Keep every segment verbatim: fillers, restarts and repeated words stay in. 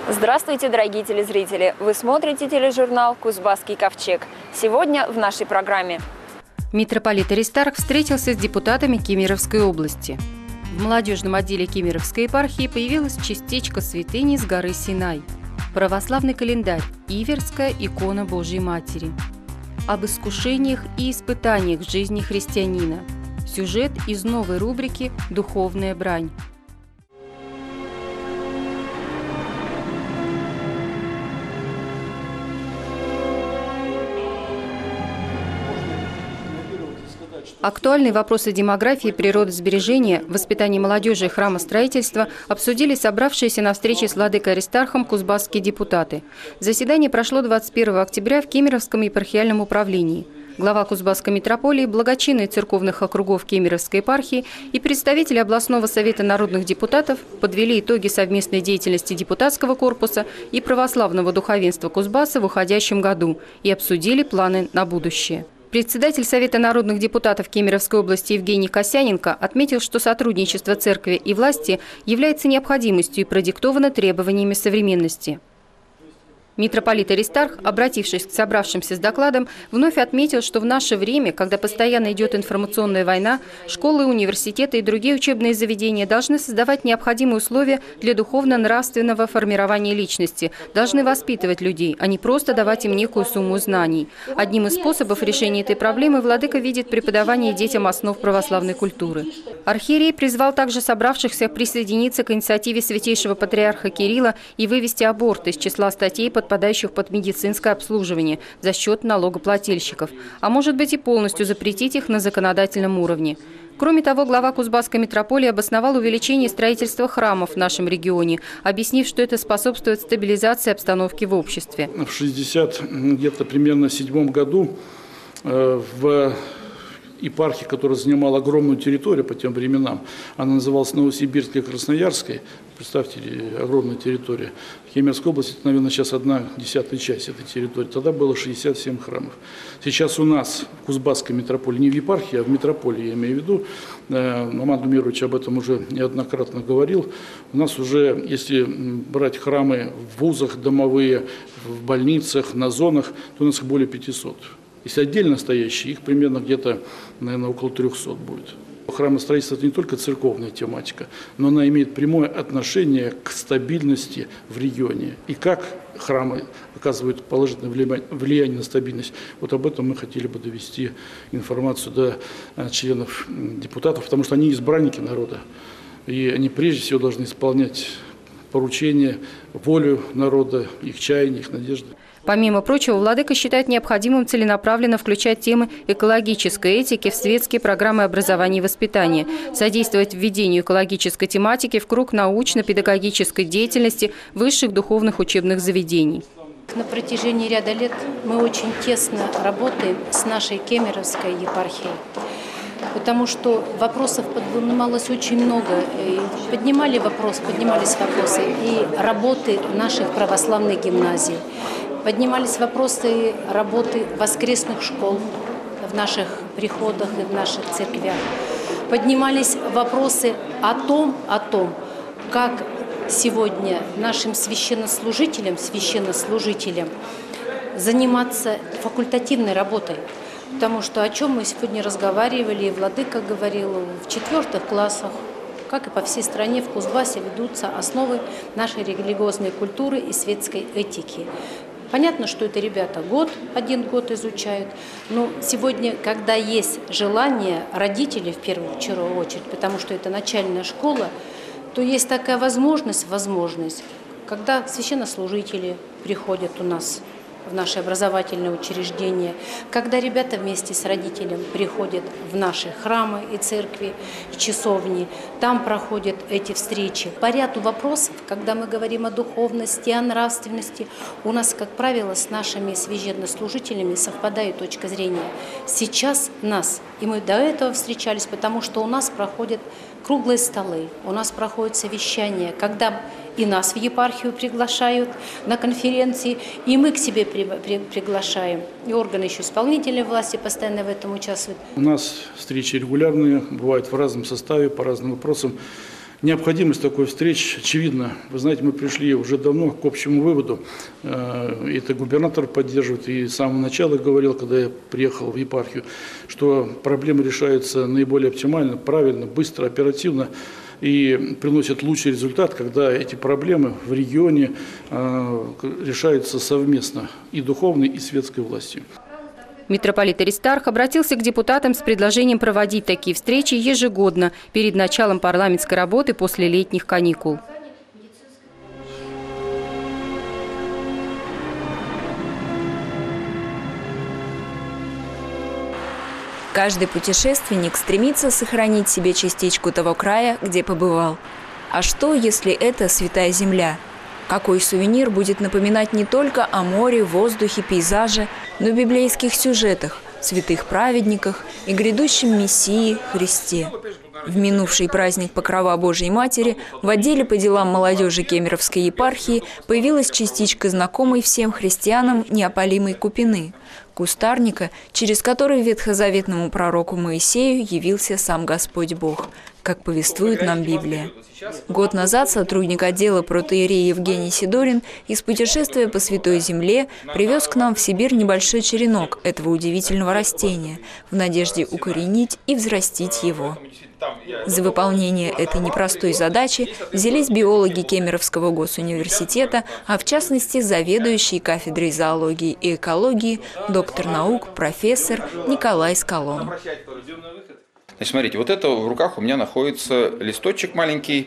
Здравствуйте, дорогие телезрители! Вы смотрите тележурнал «Кузбасский ковчег». Сегодня в нашей программе. Митрополит Аристарх встретился с депутатами Кемеровской области. В молодежном отделе Кемеровской епархии появилась частичка святыни с горы Синай. Православный календарь, Иверская икона Божьей Матери. Об искушениях и испытаниях в жизни христианина. Сюжет из новой рубрики «Духовная брань». Актуальные вопросы демографии, природосбережения, воспитания молодежи и храмостроительства обсудили собравшиеся на встрече с владыкой Аристархом кузбасские депутаты. Заседание прошло двадцать первого октября в Кемеровском епархиальном управлении. Глава Кузбасской митрополии, благочинные церковных округов Кемеровской епархии и представители областного совета народных депутатов подвели итоги совместной деятельности депутатского корпуса и православного духовенства Кузбасса в уходящем году и обсудили планы на будущее. Председатель Совета народных депутатов Кемеровской области Евгений Косяненко отметил, что сотрудничество церкви и власти является необходимостью и продиктовано требованиями современности. Митрополит Аристарх, обратившись к собравшимся с докладом, вновь отметил, что в наше время, когда постоянно идет информационная война, школы, университеты и другие учебные заведения должны создавать необходимые условия для духовно-нравственного формирования личности, должны воспитывать людей, а не просто давать им некую сумму знаний. Одним из способов решения этой проблемы владыка видит преподавание детям основ православной культуры. Архиерей призвал также собравшихся присоединиться к инициативе святейшего патриарха Кирилла и вывести аборт из числа статей, подпадающих под медицинское обслуживание за счет налогоплательщиков, а может быть и полностью запретить их на законодательном уровне. Кроме того, глава Кузбасской митрополии обосновал увеличение строительства храмов в нашем регионе, объяснив, что это способствует стабилизации обстановки в обществе. В шестьдесят где-то примерно седьмом году э, в епархии, которая занимала огромную территорию по тем временам, она называлась Новосибирской и Красноярской, представьте, огромная территория. В Кемеровской области, это, наверное, сейчас одна десятая часть этой территории, тогда было шестьдесят семь храмов. Сейчас у нас в Кузбасской митрополии, не в епархии, а в митрополии, я имею в виду, Роман Думирович об этом уже неоднократно говорил, у нас уже, если брать храмы в вузах, домовые, в больницах, на зонах, то у нас их более пятисот. Если отдельно стоящие, их примерно где-то, наверное, около трехсот будет. Храмостроительство – это не только церковная тематика, но она имеет прямое отношение к стабильности в регионе. И как храмы оказывают положительное влияние на стабильность, вот об этом мы хотели бы довести информацию до членов депутатов, потому что они избранники народа, и они прежде всего должны исполнять поручения, волю народа, их чаяния, их надежды. Помимо прочего, владыка считает необходимым целенаправленно включать темы экологической этики в светские программы образования и воспитания, содействовать введению экологической тематики в круг научно-педагогической деятельности высших духовных учебных заведений. На протяжении ряда лет мы очень тесно работаем с нашей Кемеровской епархией, потому что вопросов поднималось очень много. И поднимали вопрос, поднимались вопросы и работы наших православных гимназий. Поднимались вопросы работы воскресных школ в наших приходах и в наших церквях. Поднимались вопросы о том, о том, как сегодня нашим священнослужителям, священнослужителям заниматься факультативной работой. Потому что о чем мы сегодня разговаривали, и владыка говорил, в четвертых классах, как и по всей стране, в Кузбассе ведутся основы нашей религиозной культуры и светской этики. Понятно, что это ребята год, один год изучают, но сегодня, когда есть желание родителей в первую очередь, потому что это начальная школа, то есть такая возможность, возможность, когда священнослужители приходят у нас в наши образовательные учреждения, когда ребята вместе с родителем приходят в наши храмы и церкви, часовни, там проходят эти встречи. По ряду вопросов, когда мы говорим о духовности, о нравственности, у нас, как правило, с нашими священнослужителями совпадает точка зрения. Сейчас нас, и мы до этого встречались, потому что у нас проходят круглые столы, у нас проходят совещания, когда и нас в епархию приглашают на конференции, и мы к себе при, при, приглашаем. И органы еще исполнительной власти постоянно в этом участвуют. У нас встречи регулярные, бывают в разном составе, по разным вопросам. Необходимость такой встречи очевидна. Вы знаете, мы пришли уже давно к общему выводу. Это губернатор поддерживает и с самого начала говорил, когда я приехал в епархию, что проблемы решаются наиболее оптимально, правильно, быстро, оперативно и приносят лучший результат, когда эти проблемы в регионе решаются совместно и духовной, и светской властью. Митрополит Аристарх обратился к депутатам с предложением проводить такие встречи ежегодно перед началом парламентской работы после летних каникул. Каждый путешественник стремится сохранить себе частичку того края, где побывал. А что, если это святая земля? Какой сувенир будет напоминать не только о море, воздухе, пейзаже, но и библейских сюжетах, святых праведниках и грядущем Мессии Христе. В минувший праздник Покрова Божией Матери в отделе по делам молодежи Кемеровской епархии появилась частичка знакомой всем христианам неопалимой купины – кустарника, через который ветхозаветному пророку Моисею явился сам Господь Бог, как повествует нам Библия. Год назад сотрудник отдела протоиерей Евгений Сидорин из путешествия по Святой Земле привез к нам в Сибирь небольшой черенок этого удивительного растения в надежде укоренить и взрастить его. За выполнение этой непростой задачи взялись биологи Кемеровского госуниверситета, а в частности заведующий кафедрой зоологии и экологии, доктор наук, профессор Николай Скалон. Значит, смотрите, вот это в руках у меня находится листочек маленький,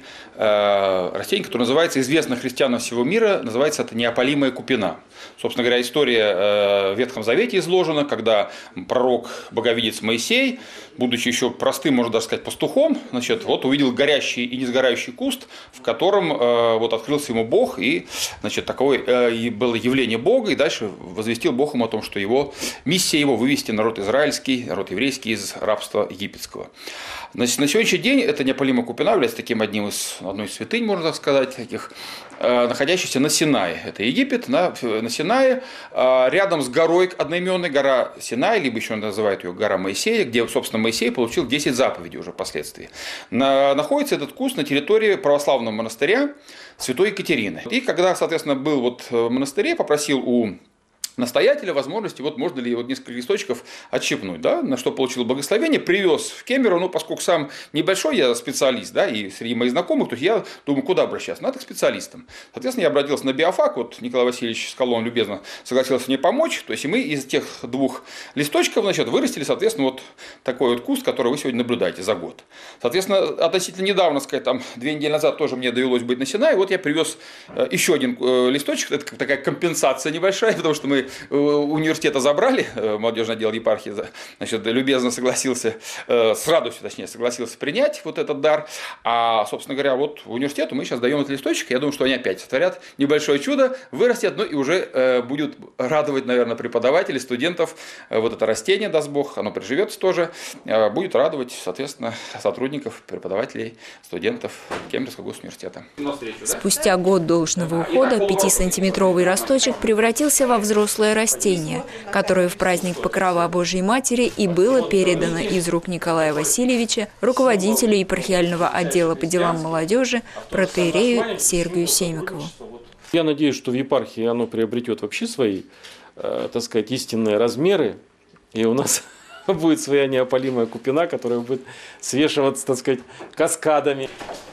э, растение, которое называется, известно христианам всего мира, называется это неопалимая купина. Собственно говоря, история э, в Ветхом Завете изложена, когда пророк, боговидец Моисей, будучи еще простым, можно даже сказать, пастухом, значит, вот увидел горящий и несгорающий куст, в котором э, вот открылся ему Бог, и, значит, такое э, было явление Бога, и дальше возвестил Бог ему о том, что его миссия его вывести народ израильский, народ еврейский из рабства египетского. Значит, на сегодняшний день эта неопалимая купина является таким одним из, одной из святынь, можно так сказать, таких, э, находящихся на Синае. Это Египет, на, на Синае, э, рядом с горой одноименной, гора Синай, либо еще называют ее гора Моисея, где, собственно, Моисей получил десять заповедей уже впоследствии. На, находится этот куст на территории православного монастыря Святой Екатерины. И когда, соответственно, был вот в монастыре, попросил у настоятеля возможности, вот можно ли вот несколько листочков отщипнуть, да, на что получил благословение, привез в Кемерово, ну, поскольку сам небольшой я специалист, да, и среди моих знакомых, то есть я думаю, куда обращаться, надо к специалистам. Соответственно, я обратился на биофак, вот Николай Васильевич Скалон любезно согласился мне помочь, то есть и мы из тех двух листочков, значит, вырастили, соответственно, вот такой вот куст, который вы сегодня наблюдаете за год. Соответственно, относительно недавно, сказать, там, две недели назад тоже мне довелось быть на Синае, вот я привез еще один листочек, это такая компенсация небольшая, потому что мы университета забрали, молодежный отдел епархии, значит, любезно согласился, с радостью, точнее, согласился принять вот этот дар. А, собственно говоря, вот университету мы сейчас даем этот листочек, я думаю, что они опять сотворят небольшое чудо, вырастет, ну и уже будет радовать, наверное, преподавателей, студентов. Вот это растение, даст Бог, оно приживется тоже, будет радовать, соответственно, сотрудников, преподавателей, студентов Кемеровского госуниверситета. Спустя год должного ухода пятисантиметровый росточек превратился во взрослый растение, которое в праздник Покрова Божией Матери и было передано из рук Николая Васильевича, руководителю епархиального отдела по делам молодежи, протоиерею Сергию Семикову. Я надеюсь, что в епархии оно приобретет вообще свои, э, так сказать, истинные размеры, и у нас будет своя неопалимая купина, которая будет свешиваться, так сказать, каскадами.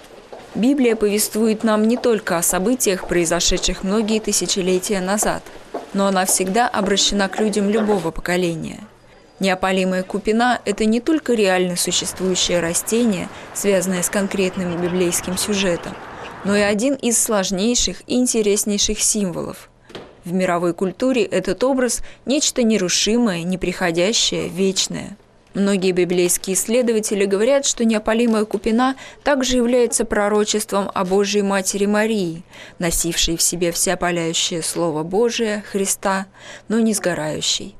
Библия повествует нам не только о событиях, произошедших многие тысячелетия назад, но она всегда обращена к людям любого поколения. Неопалимая купина – это не только реально существующее растение, связанное с конкретным библейским сюжетом, но и один из сложнейших и интереснейших символов. В мировой культуре этот образ – нечто нерушимое, неприходящее, вечное. Многие библейские исследователи говорят, что неопалимая купина также является пророчеством о Божьей Матери Марии, носившей в себе всеопаляющее Слово Божие, Христа, но не сгорающей.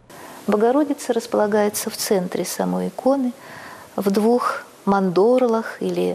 Богородица располагается в центре самой иконы, в двух мандорлах или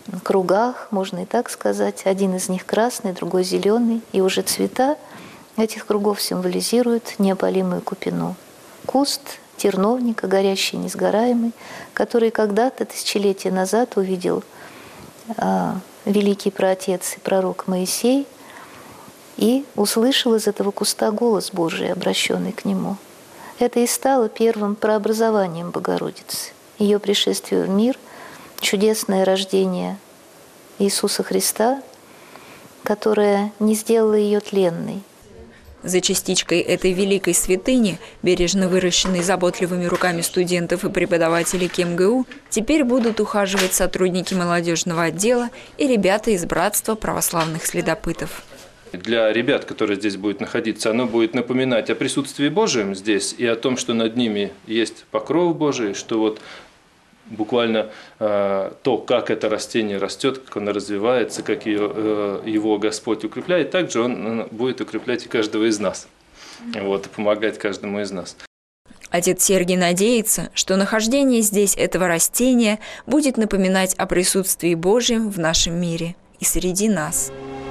кругах, можно и так сказать. Один из них красный, другой зеленый, и уже цвета этих кругов символизируют неопалимую купину. Куст терновника, горящий, несгораемый, который когда-то, тысячелетия назад, увидел а, великий праотец и пророк Моисей и услышал из этого куста голос Божий, обращенный к нему. Это и стало первым прообразованием Богородицы, ее пришествие в мир, чудесное рождение Иисуса Христа, которое не сделало ее тленной. За частичкой этой великой святыни, бережно выращенной заботливыми руками студентов и преподавателей КемГУ, теперь будут ухаживать сотрудники молодежного отдела и ребята из Братства православных следопытов. Для ребят, которые здесь будут находиться, оно будет напоминать о присутствии Божьем здесь и о том, что над ними есть покров Божий, что вот буквально э, то, как это растение растет, как оно развивается, как ее, э, его Господь укрепляет, также он будет укреплять и каждого из нас, вот, и помогать каждому из нас. Отец Сергий надеется, что нахождение здесь этого растения будет напоминать о присутствии Божьем в нашем мире и среди нас.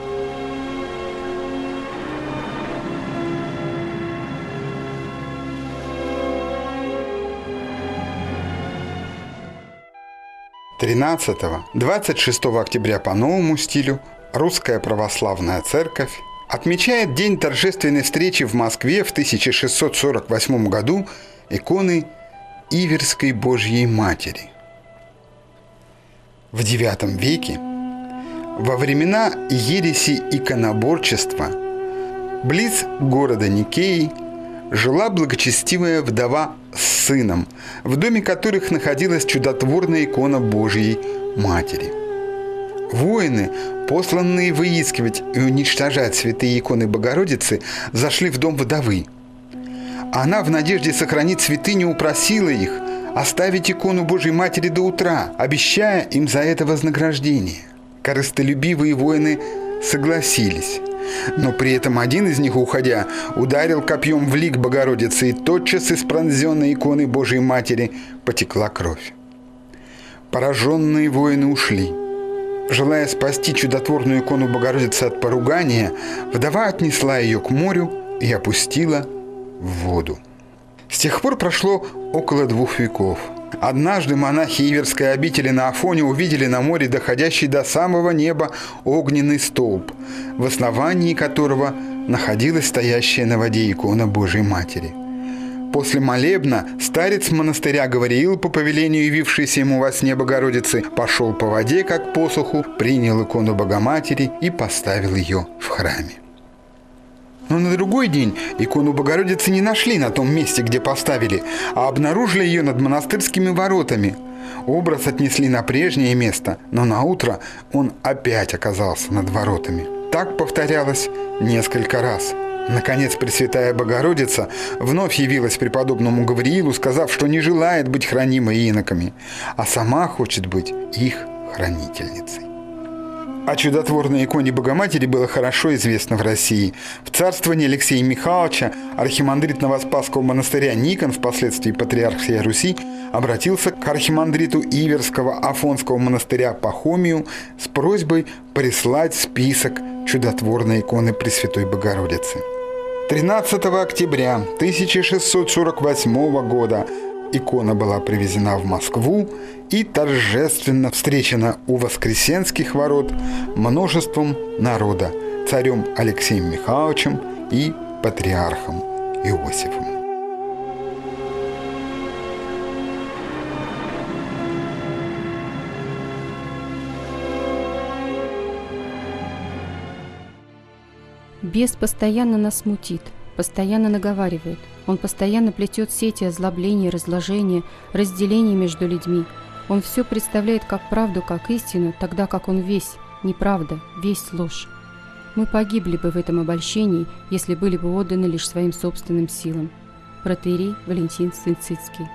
тринадцатого-двадцать шестого октября по новому стилю Русская Православная Церковь отмечает день торжественной встречи в Москве в тысяча шестьсот сорок восьмом году иконы Иверской Божьей Матери. В девятом веке, во времена ереси иконоборчества, близ города Никеи жила благочестивая вдова с сыном, в доме которых находилась чудотворная икона Божьей Матери. Воины, посланные выискивать и уничтожать святые иконы Богородицы, зашли в дом вдовы. Она в надежде сохранить святыню упросила их оставить икону Божьей Матери до утра, обещая им за это вознаграждение. Корыстолюбивые воины согласились. Но при этом один из них, уходя, ударил копьем в лик Богородицы, и тотчас из пронзенной иконы Божьей Матери потекла кровь. Пораженные воины ушли. Желая спасти чудотворную икону Богородицы от поругания, вдова отнесла ее к морю и опустила в воду. С тех пор прошло около двух веков. Однажды монахи Иверской обители на Афоне увидели на море доходящий до самого неба огненный столб, в основании которого находилась стоящая на воде икона Божьей Матери. После молебна старец монастыря Гавриил, по повелению явившейся ему во сне Богородицы, пошел по воде, как посуху, принял икону Богоматери и поставил ее в храме. Но на другой день икону Богородицы не нашли на том месте, где поставили, а обнаружили ее над монастырскими воротами. Образ отнесли на прежнее место, но наутро он опять оказался над воротами. Так повторялось несколько раз. Наконец, Пресвятая Богородица вновь явилась преподобному Гавриилу, сказав, что не желает быть хранимой иноками, а сама хочет быть их хранительницей. О чудотворной иконе Богоматери было хорошо известно в России. В царствовании Алексея Михайловича архимандрит Новоспасского монастыря Никон, впоследствии патриарх всей Руси, обратился к архимандриту Иверского Афонского монастыря Пахомию с просьбой прислать список чудотворной иконы Пресвятой Богородицы. тринадцатого октября тысяча шестьсот сорок восьмого года икона была привезена в Москву и торжественно встречена у Воскресенских ворот множеством народа, царем Алексеем Михайловичем и патриархом Иосифом. Бес постоянно нас мутит, постоянно наговаривает. Он постоянно плетет сети озлобления, разложения, разделения между людьми. Он все представляет как правду, как истину, тогда как он весь неправда, весь ложь. Мы погибли бы в этом обольщении, если были бы отданы лишь своим собственным силам. Протоиерей Валентин Свинцицкий.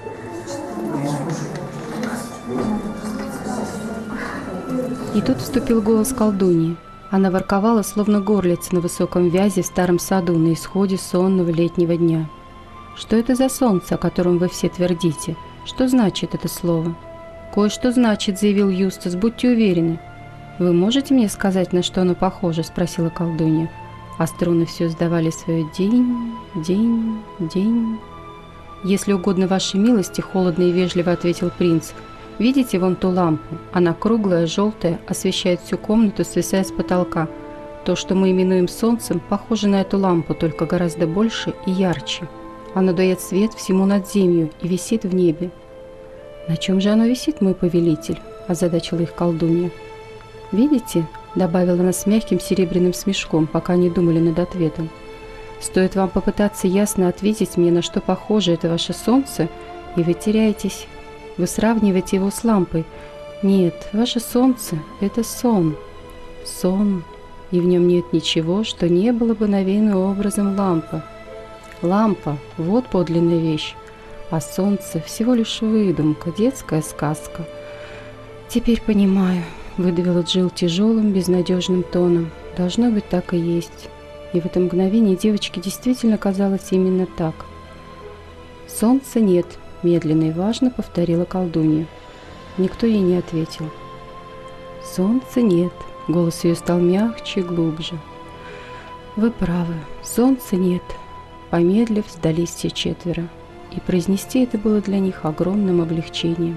И тут вступил голос колдуньи. Она ворковала, словно горлица на высоком вязе в старом саду на исходе сонного летнего дня. Что это за солнце, о котором вы все твердите? Что значит это слово? Кое-что значит, заявил Юстас, будьте уверены. Вы можете мне сказать, на что оно похоже? Спросила колдунья. А струны все сдавали свое день, день, день. Если угодно вашей милости, холодно и вежливо ответил принц. Видите вон ту лампу? Она круглая, желтая, освещает всю комнату, свисая с потолка. То, что мы именуем солнцем, похоже на эту лампу, только гораздо больше и ярче. Оно дает свет всему надземью и висит в небе. «На чем же оно висит, мой повелитель?» – озадачила их колдунья. «Видите?» – добавила она с мягким серебряным смешком, пока они думали над ответом. «Стоит вам попытаться ясно ответить мне, на что похоже это ваше солнце, и вы теряетесь. Вы сравниваете его с лампой. Нет, ваше солнце – это сон. Сон, и в нем нет ничего, что не было бы навеяно образом лампа. Лампа – вот подлинная вещь, а солнце – всего лишь выдумка, детская сказка». «Теперь понимаю», – выдавила Джилл тяжелым, безнадежным тоном. «Должно быть, так и есть». И в это мгновение девочке действительно казалось именно так. «Солнца нет», – медленно и важно повторила колдунья. Никто ей не ответил. «Солнца нет», – голос ее стал мягче и глубже. «Вы правы, солнца нет», – помедлив, сдались все четверо. И произнести это было для них огромным облегчением.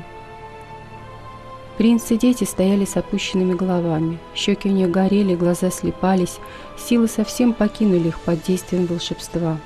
Принц и дети стояли с опущенными головами. Щеки у них горели, глаза слепались, силы совсем покинули их под действием волшебства.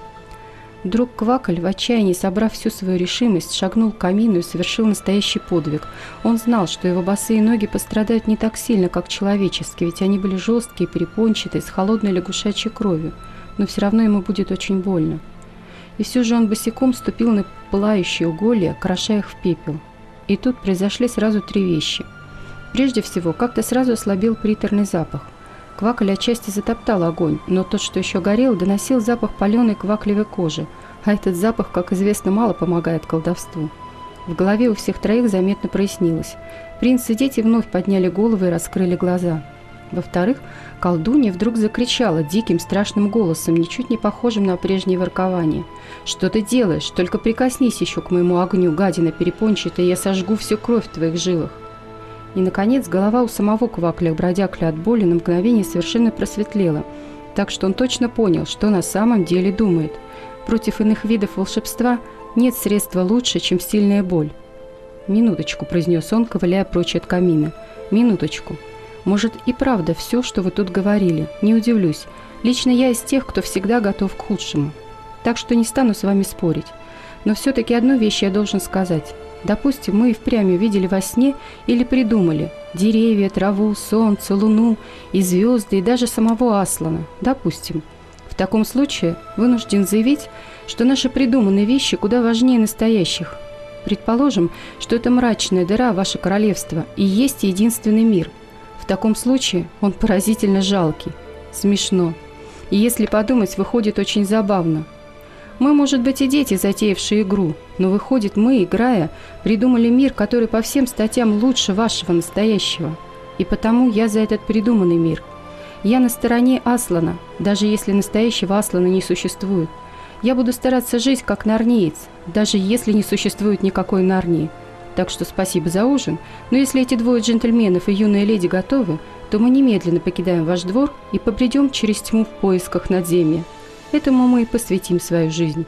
Вдруг Квакаль, в отчаянии собрав всю свою решимость, шагнул к камину и совершил настоящий подвиг. Он знал, что его босые ноги пострадают не так сильно, как человеческие, ведь они были жесткие, перепончатые, с холодной лягушачьей кровью, но все равно ему будет очень больно. И все же он босиком ступил на пылающие уголья, кроша их в пепел. И тут произошли сразу три вещи. Прежде всего, как-то сразу ослабел приторный запах. Квакаль отчасти затоптал огонь, но тот, что еще горел, доносил запах паленой кваклевой кожи, а этот запах, как известно, мало помогает колдовству. В голове у всех троих заметно прояснилось. Принц и дети вновь подняли головы и раскрыли глаза. Во-вторых, колдунья вдруг закричала диким, страшным голосом, ничуть не похожим на прежнее воркование. «Что ты делаешь? Только прикоснись еще к моему огню, гадина перепончатая, я сожгу всю кровь в твоих жилах». И, наконец, голова у самого Квакля-бродякля от боли на мгновение совершенно просветлела, так что он точно понял, что на самом деле думает. Против иных видов волшебства нет средства лучше, чем сильная боль. «Минуточку», – произнес он, ковыляя прочь от камина. «Минуточку. Может, и правда все, что вы тут говорили. Не удивлюсь. Лично я из тех, кто всегда готов к худшему. Так что не стану с вами спорить. Но все-таки одну вещь я должен сказать. Допустим, мы и впрямь увидели во сне или придумали деревья, траву, солнце, луну и звезды, и даже самого Аслана. Допустим. В таком случае вынужден заявить, что наши придуманные вещи куда важнее настоящих. Предположим, что это мрачная дыра, ваше королевство, и есть единственный мир. В таком случае он поразительно жалкий, смешно. И если подумать, выходит очень забавно. Мы, может быть, и дети, затеявшие игру, но выходит, мы, играя, придумали мир, который по всем статьям лучше вашего настоящего. И потому я за этот придуманный мир. Я на стороне Аслана, даже если настоящего Аслана не существует. Я буду стараться жить как нарниец, даже если не существует никакой Нарнии. Так что спасибо за ужин, но если эти двое джентльменов и юная леди готовы, то мы немедленно покидаем ваш двор и побредем через тьму в поисках надземья. Этому мы и посвятим свою жизнь».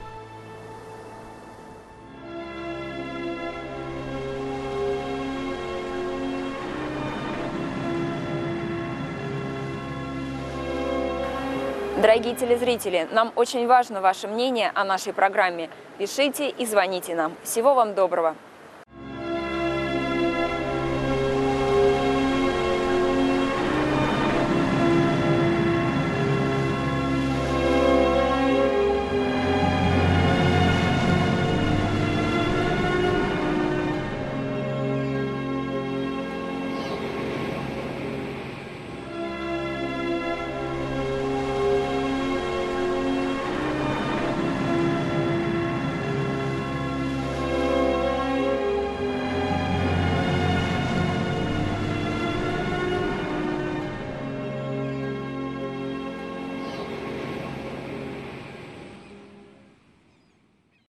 Дорогие телезрители, нам очень важно ваше мнение о нашей программе. Пишите и звоните нам. Всего вам доброго!